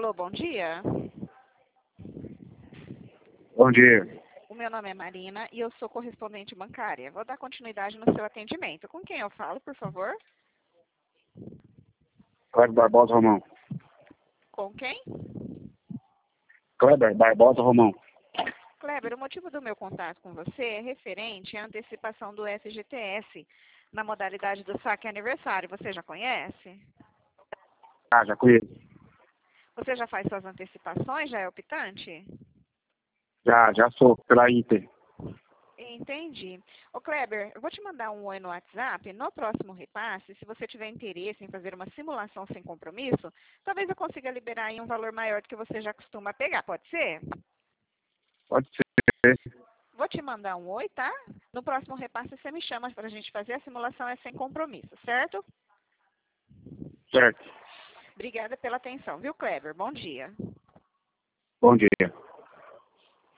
Alô, bom dia. Bom dia. O meu nome é Marina e eu sou correspondente bancária. Vou dar continuidade no seu atendimento. Com quem eu falo, por favor? Kleber Barbosa Romão. Com quem? Kleber Barbosa Romão. Kleber, o motivo do meu contato com você é referente à antecipação do FGTS na modalidade do saque aniversário. Você já conhece? Ah, já conheço. Você já faz suas antecipações? Já é optante? Já sou pela Inter. Entendi. Ô Kleber, eu vou te mandar um oi no WhatsApp. No próximo repasse, se você tiver interesse em fazer uma simulação sem compromisso, talvez eu consiga liberar aí um valor maior do que você já costuma pegar. Pode ser? Pode ser. Vou te mandar um oi, tá? No próximo repasse você me chama para a gente fazer a simulação é sem compromisso, certo? Certo. Obrigada pela atenção, viu, Kleber? Bom dia. Bom dia.